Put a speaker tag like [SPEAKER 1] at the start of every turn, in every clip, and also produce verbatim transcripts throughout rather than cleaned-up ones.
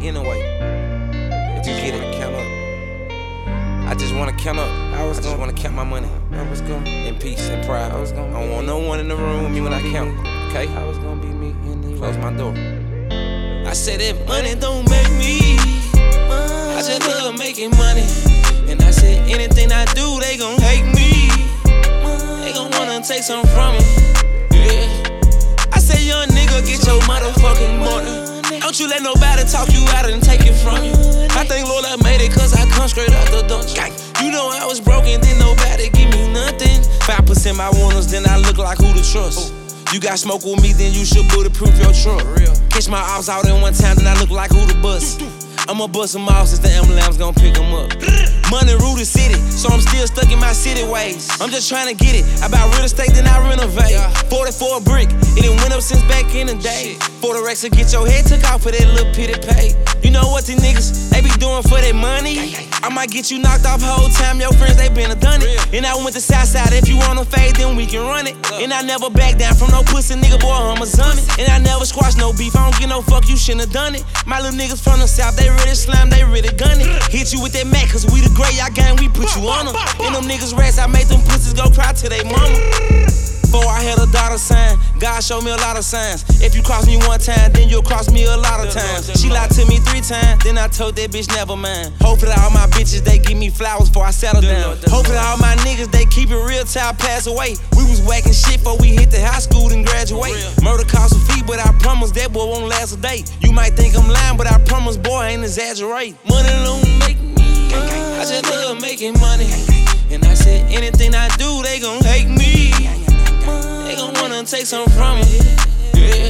[SPEAKER 1] anyway. If you get it, count up. I just wanna count up. I, was I just wanna count my money. I was gonna in peace and pride. I, was gonna I don't want no one in the room with me when I count. Okay? I was gonna be me anyway. Close my door. I said if money don't make me, I just love making money. And I said anything I do, they gon' hate me. They gon' wanna take something from me. Yeah. I said young nigga, get your motherfucking money. Don't you let nobody talk you out and take it from you. I think Lord I made it cause I come straight out the dungeon. You know I was broken, then nobody give me nothing. Five percent my warners, then I look like who to trust. You got smoke with me, then you should bulletproof your truck. Catch my ops out in one time, then I look like who to bust. I'ma bust them off since the emblems gon' pick them up. Money rule the city, so I'm still stuck in my city ways. I'm just trying to get it. I buy real estate, then I renovate. forty-four brick, it done went up since back in the day. forty racks to get your head took off for that little pity pay. You know what these niggas, they be doing for their money? I might get you knocked off whole time, your friends, they been a done it. And I went to Southside, if you wanna fade, then we can run it. And I never back down from no pussy nigga, boy, I'm a zombie. And I never squash no beef, I don't get no fuck, you shouldn't have done it. My little niggas from the South, they really slime, they really gun it. Hit you with that Mac, cause we the great, y'all gang, we put you on them. And them niggas rats, I made them pussies go cry to they mama. Before I had a dollar sign, God showed me a lot of signs. If you cross me one time, then you'll cross me a lot of times. She lied to me three times, then I told that bitch never mind. Hopefully all my bitches, they give me flowers before I settle down. Hopefully all my niggas, they keep it real till I pass away. We was whacking shit before we hit the high school and graduate. Murder costs a fee, but I promise that boy won't last a day. You might think I'm lying, but I promise, boy, I ain't exaggerate. Money don't make me, I just love making money. And I said anything I do, they gon' hate me. They gon' wanna take something from me. Yeah.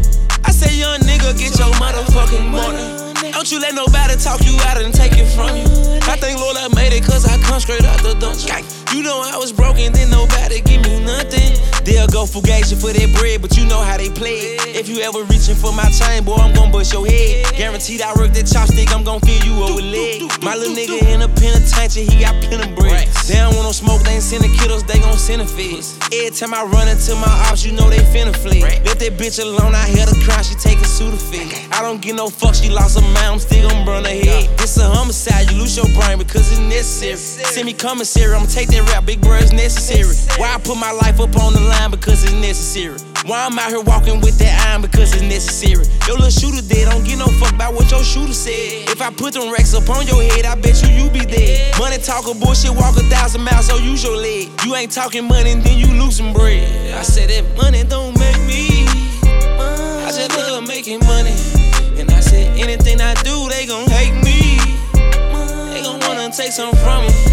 [SPEAKER 1] I say young nigga, get your motherfucking money. Don't you let nobody talk you out and take it from you. I think Lord I made it cause I come straight out the dungeon. You know I was broken, then nobody give me nothing. They'll go fugazi for that bread, but you know how they play it. If you ever reaching for my chain, boy, I'm gon' bust your head. Guaranteed I work that chopstick, I'm gon' fill you up with leg. My little nigga in a penitentiary, he got pen and bread. They don't want no smoke, they ain't sending kiddos, they gon' send a feds. Every time I run into my ops, you know they finna flee. Let that bitch alone, I hear the cry, she take a Sudafed. I don't give no fuck, she lost her mind, I'm still gon' burn her head. This a homicide, you lose your brain because it's necessary. Send me commissary, I'ma take that rap, big bro, it's necessary. Why I put my life up on the line because it's necessary. Why I'm out here walking with that iron because it's necessary. Your little shooter dead, don't give no fuck about what your shooter said. If I put them racks up on your head, I bet you you be dead. Money talk a bullshit, walk a thousand miles, so use your leg. You ain't talking money, then you lose some bread. I said that money don't make me, I just love making money. And I said anything I do, they gon' hate me. They gon' wanna take something from me.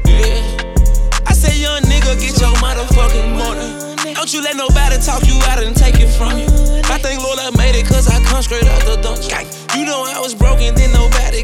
[SPEAKER 1] Yeah. I said young nigga, get your motherfucking money. Don't you let nobody talk you out and take it from you. I think Lord I made it cause I come straight out the dungeon. You know I was broken, then nobody